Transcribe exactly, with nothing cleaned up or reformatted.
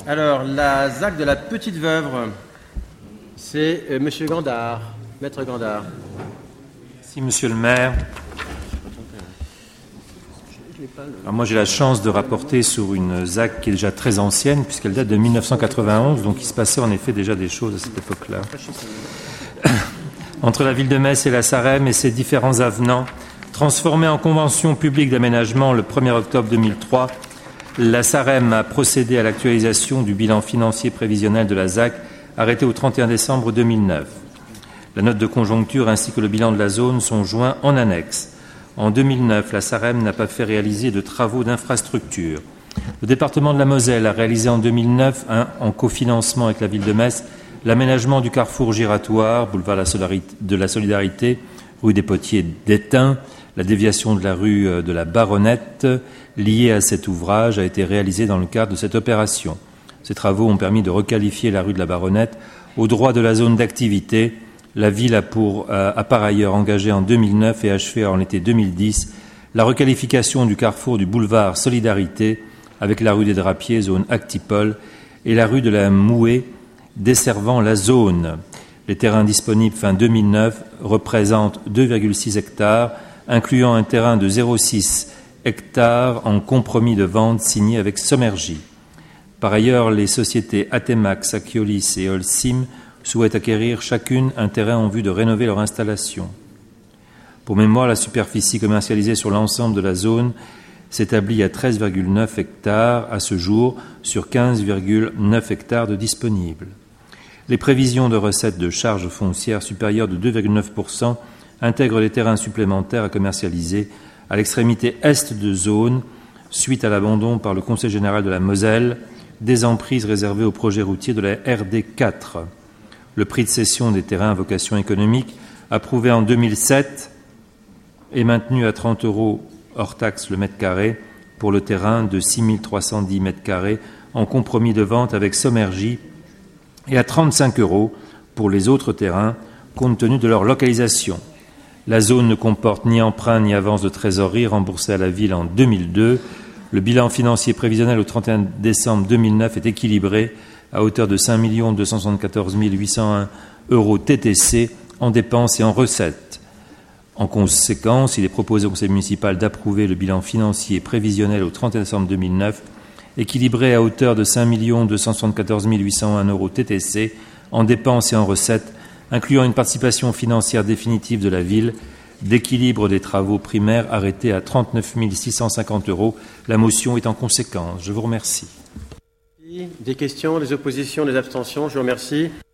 Alors, la Z A C de la Petite Veuvre, c'est euh, Monsieur Gandard, Maître Gandard. Merci, Monsieur le maire. Alors moi, j'ai la chance de rapporter sur une Z A C qui est déjà très ancienne, puisqu'elle date de mille neuf cent quatre-vingt-onze, donc il se passait en effet déjà des choses à cette époque-là. Entre la ville de Metz et la Sarème et ses différents avenants, transformés en convention publique d'aménagement le premier octobre deux mille trois, la Sarème a procédé à l'actualisation du bilan financier prévisionnel de la Z A C arrêté au trente et un décembre deux mille neuf. La note de conjoncture ainsi que le bilan de la zone sont joints en annexe. En deux mille neuf, la Sarème n'a pas fait réaliser de travaux d'infrastructure. Le département de la Moselle a réalisé en deux mille neuf, hein, en cofinancement avec la ville de Metz, l'aménagement du carrefour giratoire, boulevard de la Solidarité, rue des Potiers d'Étain. La déviation de la rue de la Baronnette liée à cet ouvrage a été réalisée dans le cadre de cette opération. Ces travaux ont permis de requalifier la rue de la Baronnette au droit de la zone d'activité. La ville a, pour, a, a par ailleurs engagé en deux mille neuf et achevé en l'été deux mille dix la requalification du carrefour du boulevard Solidarité avec la rue des Drapiers, zone Actipol, et la rue de la Mouée, desservant la zone. Les terrains disponibles fin deux mille neuf représentent deux virgule six hectares, incluant un terrain de zéro virgule six hectares en compromis de vente signé avec Sommergy. Par ailleurs, les sociétés Atemax, Akiolis et Holcim souhaitent acquérir chacune un terrain en vue de rénover leur installation. Pour mémoire, la superficie commercialisée sur l'ensemble de la zone s'établit à treize virgule neuf hectares à ce jour sur quinze virgule neuf hectares de disponibles. Les prévisions de recettes de charges foncières supérieures de deux virgule neuf pour cent intègrent les terrains supplémentaires à commercialiser à l'extrémité est de zone suite à l'abandon par le Conseil général de la Moselle des emprises réservées au projet routier de la R D quatre. Le prix de cession des terrains à vocation économique, approuvé en deux mille sept, est maintenu à trente euros hors taxe le mètre carré pour le terrain de six mille trois cent dix mètres carrés en compromis de vente avec Sommergy et à trente-cinq euros pour les autres terrains compte tenu de leur localisation. La zone ne comporte ni emprunt ni avance de trésorerie remboursée à la ville en deux mille deux. Le bilan financier prévisionnel au trente et un décembre deux mille neuf est équilibré à hauteur de cinq millions deux cent soixante-quatorze mille huit cent un euros T T C en dépenses et en recettes. En conséquence, il est proposé au Conseil municipal d'approuver le bilan financier prévisionnel au trente et un décembre deux mille neuf, équilibré à hauteur de cinq millions deux cent soixante-quatorze mille huit cent un euros T T C en dépenses et en recettes, incluant une participation financière définitive de la ville, d'équilibre des travaux primaires arrêtés à trente-neuf mille six cent cinquante euros. La motion est en conséquence. Je vous remercie. Des questions, des oppositions, des abstentions, je vous remercie.